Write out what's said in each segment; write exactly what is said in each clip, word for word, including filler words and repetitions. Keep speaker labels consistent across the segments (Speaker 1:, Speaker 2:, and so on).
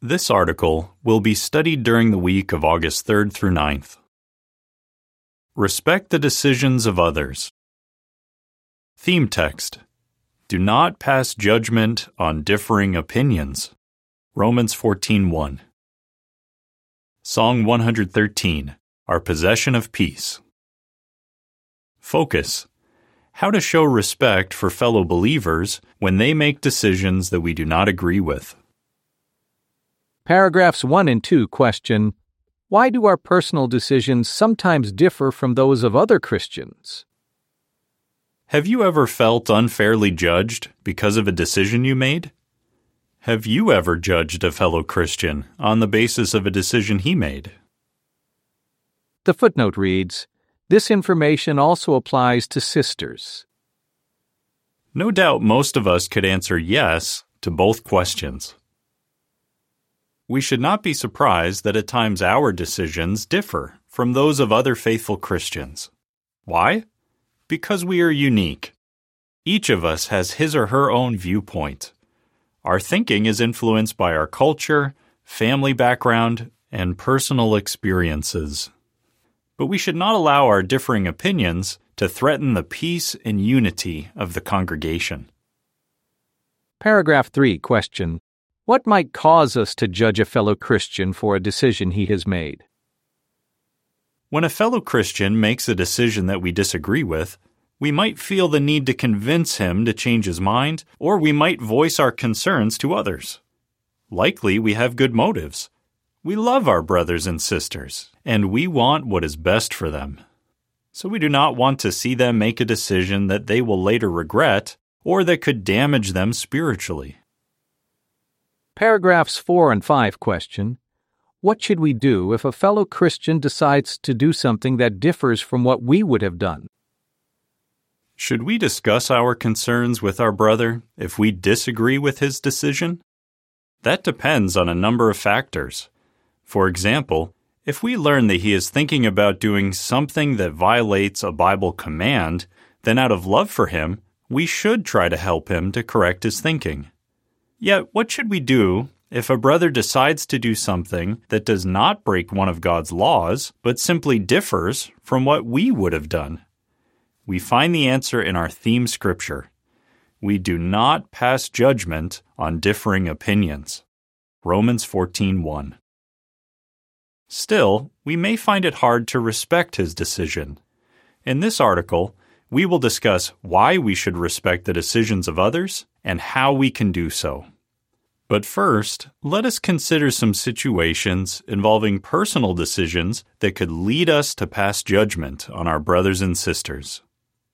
Speaker 1: This article will be studied during the week of August third through ninth. Respect the decisions of others. Theme text: Do not pass judgment on differing opinions. Romans fourteen one. Song one hundred thirteen, Our Possession of Peace. Focus: How to show respect for fellow believers when they make decisions that we do not agree with.
Speaker 2: Paragraphs one and two question, why do our personal decisions sometimes differ from those of other Christians?
Speaker 1: Have you ever felt unfairly judged because of a decision you made? Have you ever judged a fellow Christian on the basis of a decision he made?
Speaker 2: The footnote reads, this information also applies to sisters.
Speaker 1: No doubt most of us could answer yes to both questions. We should not be surprised that at times our decisions differ from those of other faithful Christians. Why? Because we are unique. Each of us has his or her own viewpoint. Our thinking is influenced by our culture, family background, and personal experiences. But we should not allow our differing opinions to threaten the peace and unity of the congregation.
Speaker 2: Paragraph three question, what might cause us to judge a fellow Christian for a decision he has made?
Speaker 1: When a fellow Christian makes a decision that we disagree with, we might feel the need to convince him to change his mind, or we might voice our concerns to others. Likely we have good motives. We love our brothers and sisters, and we want what is best for them. So we do not want to see them make a decision that they will later regret or that could damage them spiritually.
Speaker 2: Paragraphs four and five question, what should we do if a fellow Christian decides to do something that differs from what we would have done?
Speaker 1: Should we discuss our concerns with our brother if we disagree with his decision? That depends on a number of factors. For example, if we learn that he is thinking about doing something that violates a Bible command, then out of love for him, we should try to help him to correct his thinking. Yet, what should we do if a brother decides to do something that does not break one of God's laws, but simply differs from what we would have done? We find the answer in our theme scripture. We do not pass judgment on differing opinions. Romans fourteen one. Still, we may find it hard to respect his decision. In this article, we will discuss why we should respect the decisions of others and how we can do so. But first, let us consider some situations involving personal decisions that could lead us to pass judgment on our brothers and sisters.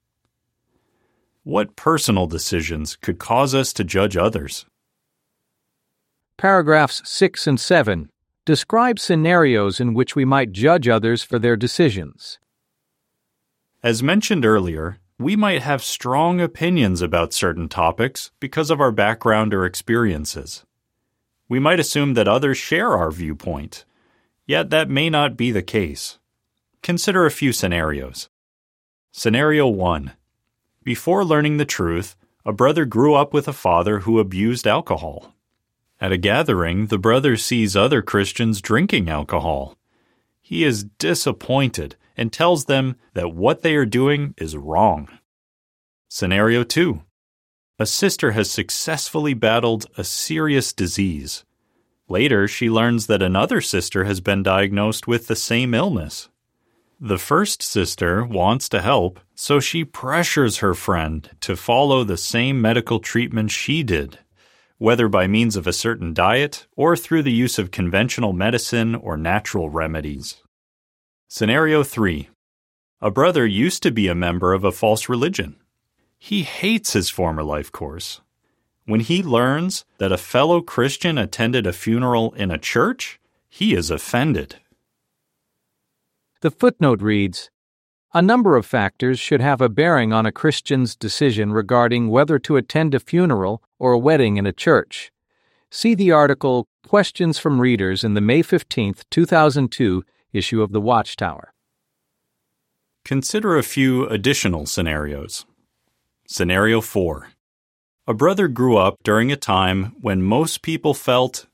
Speaker 1: What personal decisions could cause us to judge others?
Speaker 2: Paragraphs six and seven describe scenarios in which we might judge others for their decisions.
Speaker 1: As mentioned earlier, we might have strong opinions about certain topics because of our background or experiences. We might assume that others share our viewpoint, yet that may not be the case. Consider a few scenarios. Scenario one. Before learning the truth, a brother grew up with a father who abused alcohol. At a gathering, the brother sees other Christians drinking alcohol. He is disappointed and tells them that what they are doing is wrong. Scenario two. A sister has successfully battled a serious disease. Later, she learns that another sister has been diagnosed with the same illness. The first sister wants to help, so she pressures her friend to follow the same medical treatment she did, whether by means of a certain diet or through the use of conventional medicine or natural remedies. Scenario three. A brother used to be a member of a false religion. He hates his former life course. When he learns that a fellow Christian attended a funeral in a church, he is offended.
Speaker 2: The footnote reads, a number of factors should have a bearing on a Christian's decision regarding whether to attend a funeral or a wedding in a church. See the article Questions from Readers in the May fifteenth, two thousand two issue of the Watchtower.
Speaker 1: Consider a few additional scenarios. Scenario four. A brother grew up during a time when most people felt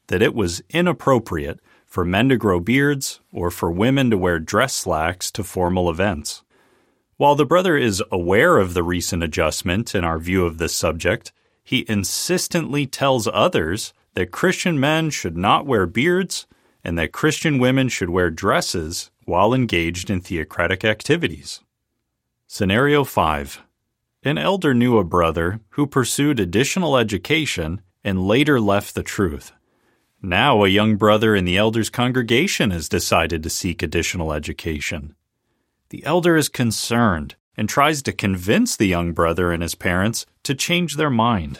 Speaker 1: that it was inappropriate for men to grow beards or for women to wear dress slacks to formal events. While the brother is aware of the recent adjustment in our view of this subject, he insistently tells others that Christian men should not wear beards and that Christian women should wear dresses while engaged in theocratic activities. Scenario five. An elder knew a brother who pursued additional education and later left the truth. Now a young brother in the elder's congregation has decided to seek additional education. The elder is concerned and tries to convince the young brother and his parents to change their mind.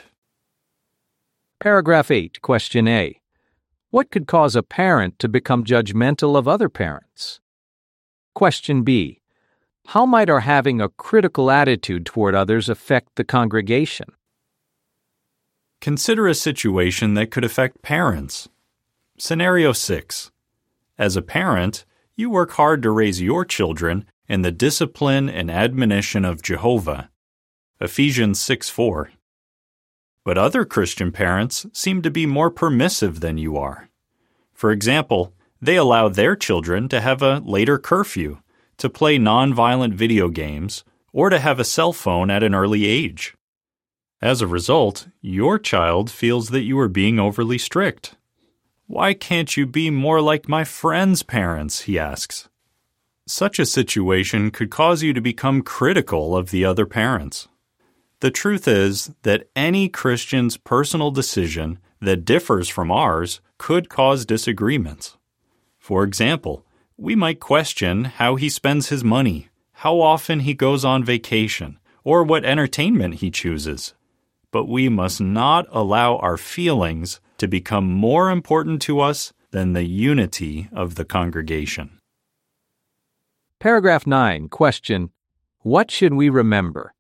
Speaker 2: Paragraph eight, Question A. What could cause a parent to become judgmental of other parents? Question B. How might our having a critical attitude toward others affect the congregation?
Speaker 1: Consider a situation that could affect parents. Scenario six. As a parent, you work hard to raise your children in the discipline and admonition of Jehovah. Ephesians six four. But other Christian parents seem to be more permissive than you are. For example, they allow their children to have a later curfew, to play nonviolent video games, or to have a cell phone at an early age. As a result, your child feels that you are being overly strict. Why can't you be more like my friend's parents, he asks. Such a situation could cause you to become critical of the other parents. The truth is that any Christian's personal decision that differs from ours could cause disagreements. For example, we might question how he spends his money, how often he goes on vacation, or what entertainment he chooses. But we must not allow our feelings to become more important to us than the unity of the congregation.
Speaker 2: Paragraph nine, Question. What should we remember?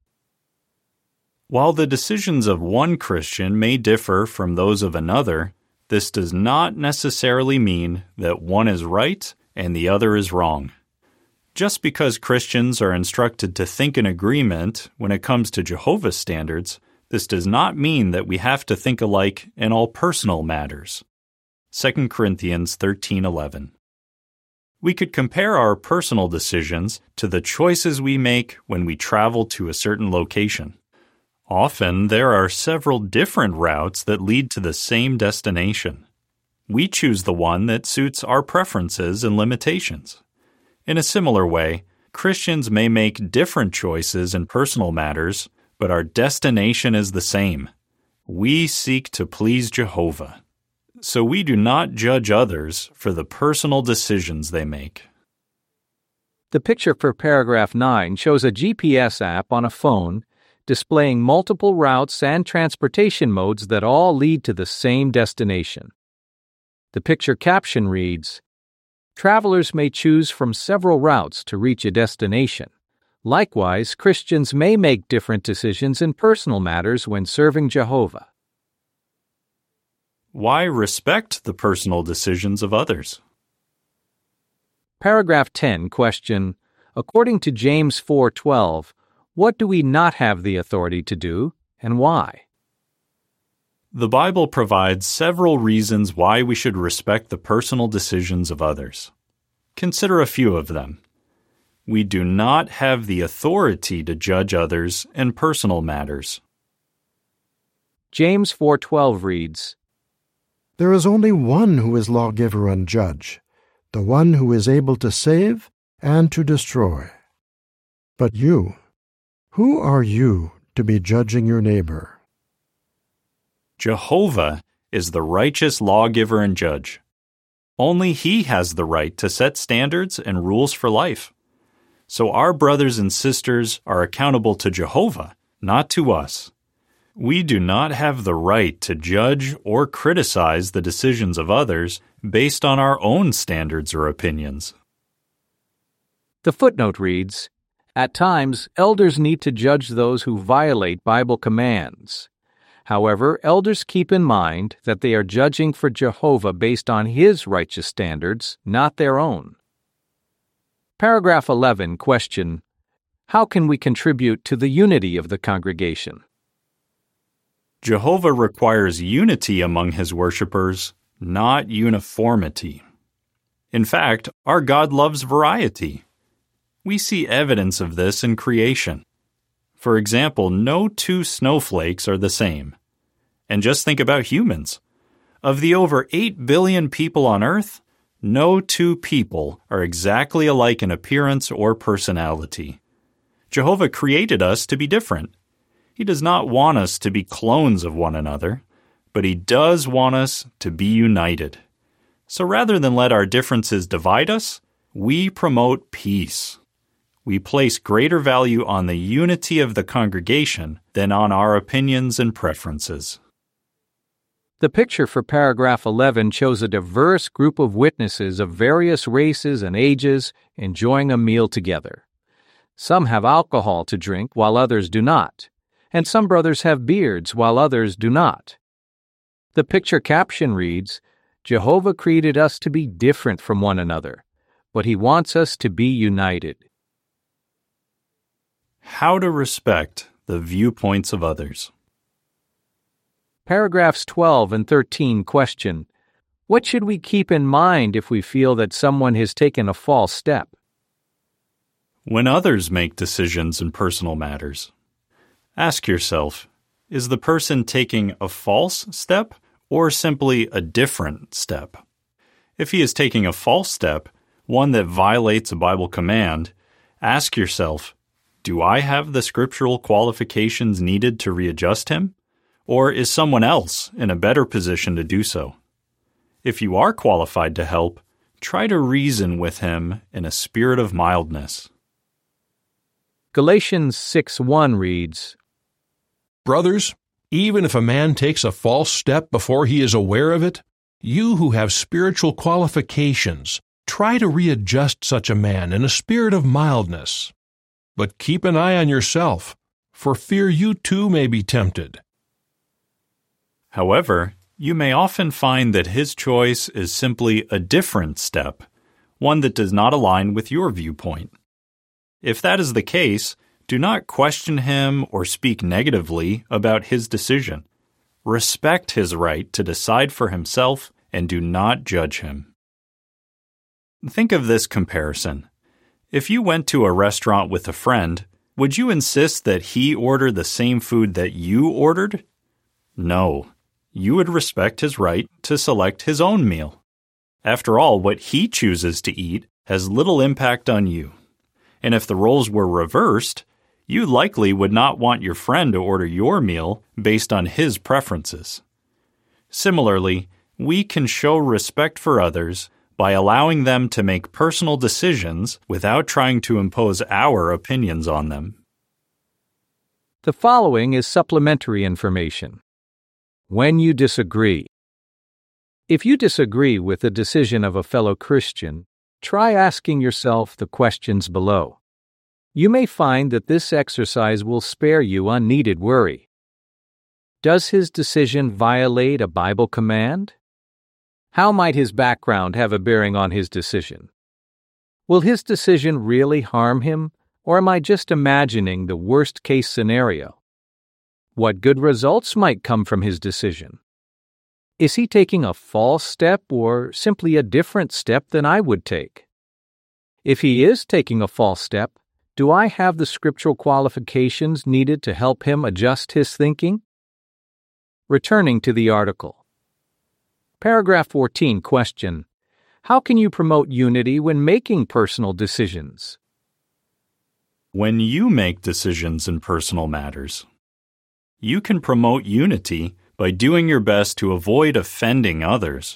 Speaker 1: While the decisions of one Christian may differ from those of another, this does not necessarily mean that one is right and the other is wrong. Just because Christians are instructed to think in agreement when it comes to Jehovah's standards, this does not mean that we have to think alike in all personal matters. Second Corinthians thirteen eleven. We could compare our personal decisions to the choices we make when we travel to a certain location. Often, there are several different routes that lead to the same destination. We choose the one that suits our preferences and limitations. In a similar way, Christians may make different choices in personal matters, but our destination is the same. We seek to please Jehovah. So we do not judge others for the personal decisions they make.
Speaker 2: The picture for paragraph nine shows a G P S app on a phone displaying multiple routes and transportation modes that all lead to the same destination. The picture caption reads, Travelers may choose from several routes to reach a destination. Likewise, Christians may make different decisions in personal matters when serving Jehovah.
Speaker 1: Why respect the personal decisions of others?
Speaker 2: Paragraph ten, Question. According to James four twelve, what do we not have the authority to do, and why?
Speaker 1: The Bible provides several reasons why we should respect the personal decisions of others. Consider a few of them. We do not have the authority to judge others in personal matters.
Speaker 2: James four twelve reads,
Speaker 3: There is only one who is lawgiver and judge, the one who is able to save and to destroy. But you, who are you to be judging your neighbor?
Speaker 1: Jehovah is the righteous lawgiver and judge. Only He has the right to set standards and rules for life. So our brothers and sisters are accountable to Jehovah, not to us. We do not have the right to judge or criticize the decisions of others based on our own standards or opinions.
Speaker 2: The footnote reads, At times, elders need to judge those who violate Bible commands. However, elders keep in mind that they are judging for Jehovah based on His righteous standards, not their own. Paragraph eleven, Question. How can we contribute to the unity of the congregation?
Speaker 1: Jehovah requires unity among His worshipers, not uniformity. In fact, our God loves variety. We see evidence of this in creation. For example, no two snowflakes are the same. And just think about humans. Of the over eight billion people on Earth, no two people are exactly alike in appearance or personality. Jehovah created us to be different. He does not want us to be clones of one another, but He does want us to be united. So rather than let our differences divide us, we promote peace. We place greater value on the unity of the congregation than on our opinions and preferences.
Speaker 2: The picture for paragraph eleven shows a diverse group of witnesses of various races and ages enjoying a meal together. Some have alcohol to drink while others do not, and some brothers have beards while others do not. The picture caption reads, Jehovah created us to be different from one another, but He wants us to be united.
Speaker 1: How to respect the viewpoints of others.
Speaker 2: Paragraphs twelve and thirteen question, what should we keep in mind if we feel that someone has taken a false step?
Speaker 1: When others make decisions in personal matters, ask yourself, is the person taking a false step or simply a different step? If he is taking a false step, one that violates a Bible command, ask yourself, do I have the scriptural qualifications needed to readjust him? Or is someone else in a better position to do so? If you are qualified to help, try to reason with him in a spirit of mildness.
Speaker 2: Galatians six one reads,
Speaker 4: Brothers, even if a man takes a false step before he is aware of it, you who have spiritual qualifications, try to readjust such a man in a spirit of mildness. But keep an eye on yourself, for fear you too may be tempted.
Speaker 1: However, you may often find that his choice is simply a different step, one that does not align with your viewpoint. If that is the case, do not question him or speak negatively about his decision. Respect his right to decide for himself and do not judge him. Think of this comparison. If you went to a restaurant with a friend, would you insist that he order the same food that you ordered? No. You would respect his right to select his own meal. After all, what he chooses to eat has little impact on you. And if the roles were reversed, you likely would not want your friend to order your meal based on his preferences. Similarly, we can show respect for others by allowing them to make personal decisions without trying to impose our opinions on them.
Speaker 2: The following is supplementary information. When you disagree. If you disagree with the decision of a fellow Christian, try asking yourself the questions below. You may find that this exercise will spare you unneeded worry. Does his decision violate a Bible command? How might his background have a bearing on his decision? Will his decision really harm him, or am I just imagining the worst-case scenario? What good results might come from his decision? Is he taking a false step or simply a different step than I would take? If he is taking a false step, do I have the scriptural qualifications needed to help him adjust his thinking? Returning to the article. Paragraph fourteen question, how can you promote unity when making personal decisions?
Speaker 1: When you make decisions in personal matters, you can promote unity by doing your best to avoid offending others.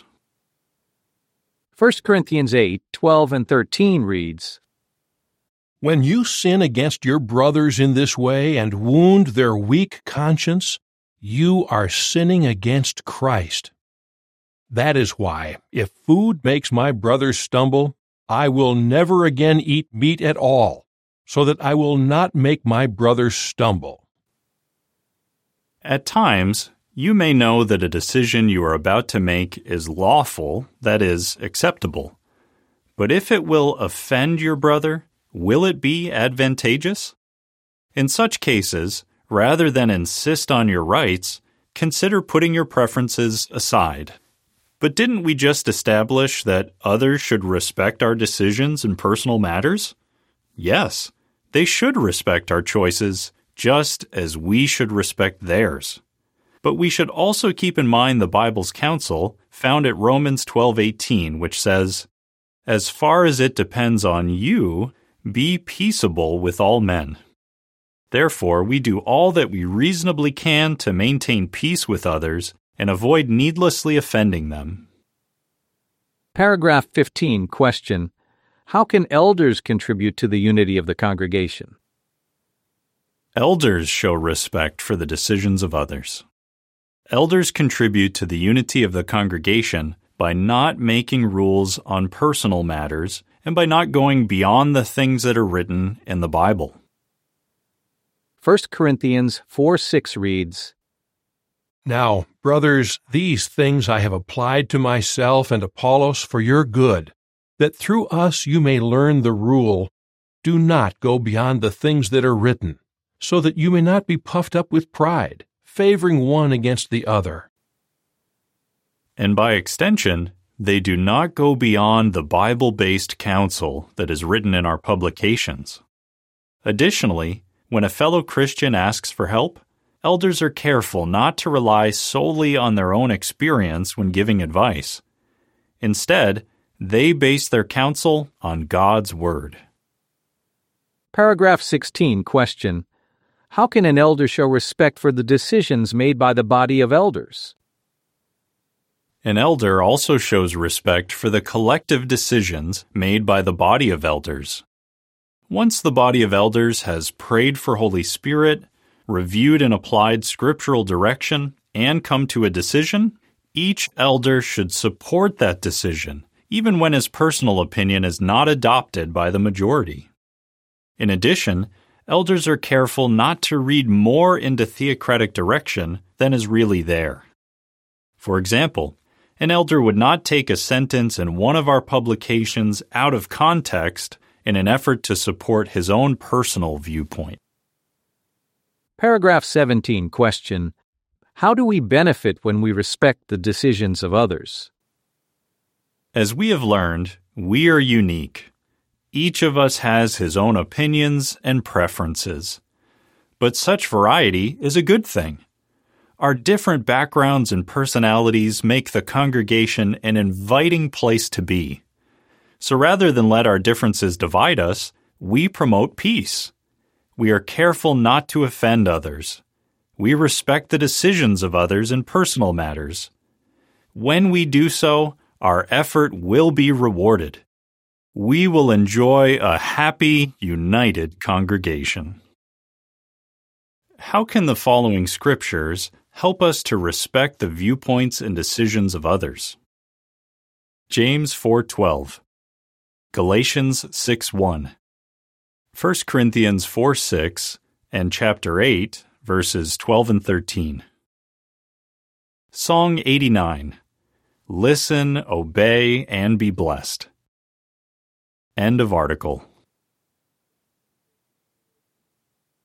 Speaker 2: First Corinthians eight twelve and thirteen reads,
Speaker 4: When you sin against your brothers in this way and wound their weak conscience, you are sinning against Christ. That is why, if food makes my brothers stumble, I will never again eat meat at all, so that I will not make my brothers stumble.
Speaker 1: At times, you may know that a decision you are about to make is lawful, that is, acceptable. But if it will offend your brother, will it be advantageous? In such cases, rather than insist on your rights, consider putting your preferences aside. But didn't we just establish that others should respect our decisions in personal matters? Yes, they should respect our choices just as we should respect theirs. But we should also keep in mind the Bible's counsel found at Romans twelve eighteen, which says, "As far as it depends on you, be peaceable with all men." Therefore, we do all that we reasonably can to maintain peace with others and avoid needlessly offending them.
Speaker 2: Paragraph fifteen, question. How can elders contribute to the unity of the congregation?
Speaker 1: Elders show respect for the decisions of others. Elders contribute to the unity of the congregation by not making rules on personal matters and by not going beyond the things that are written in the Bible.
Speaker 2: First Corinthians four six reads,
Speaker 4: Now, brothers, these things I have applied to myself and Apollos for your good, that through us you may learn the rule, do not go beyond the things that are written, so that you may not be puffed up with pride, favoring one against the other.
Speaker 1: And by extension, they do not go beyond the Bible-based counsel that is written in our publications. Additionally, when a fellow Christian asks for help, elders are careful not to rely solely on their own experience when giving advice. Instead, they base their counsel on God's Word.
Speaker 2: Paragraph sixteen, question. How can an elder show respect for the decisions made by the body of elders?
Speaker 1: An elder also shows respect for the collective decisions made by the body of elders. Once the body of elders has prayed for Holy Spirit, reviewed and applied scriptural direction, and come to a decision, each elder should support that decision, even when his personal opinion is not adopted by the majority. In addition, elders are careful not to read more into theocratic direction than is really there. For example, an elder would not take a sentence in one of our publications out of context in an effort to support his own personal viewpoint.
Speaker 2: Paragraph seventeen, question. How do we benefit when we respect the decisions of others?
Speaker 1: As we have learned, we are unique. Each of us has his own opinions and preferences. But such variety is a good thing. Our different backgrounds and personalities make the congregation an inviting place to be. So rather than let our differences divide us, we promote peace. We are careful not to offend others. We respect the decisions of others in personal matters. When we do so, our effort will be rewarded. We will enjoy a happy, united congregation. How can the following scriptures help us to respect the viewpoints and decisions of others? James four twelve, Galatians six one, First Corinthians four six, and chapter eight, verses twelve and thirteen. Song eighty-nine, Listen, Obey, and Be Blessed. End of article.